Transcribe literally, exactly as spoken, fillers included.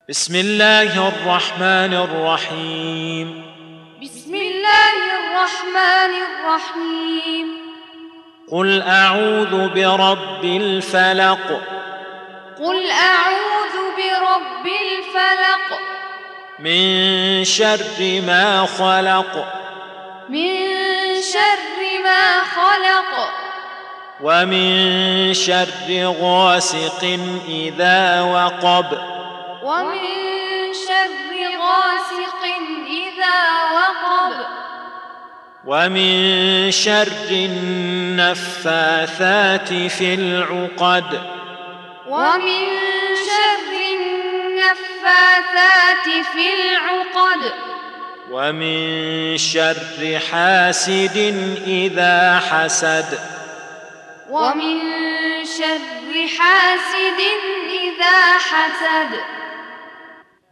بسم الله الرحمن الرحيم. بسم الله الرحمن الرحيم. قل أعوذ برب الفلق. قل أعوذ برب الفلق. من شر ما خلق. من شر ما خلق. ومن شر غاسق إذا وقب. ومن شر غاسق إذا وقب. ومن شر النفاثات في العقد. ومن شر النفاثات في العقد. ومن شر حاسد إذا حسد. ومن شر حاسد إذا حسد.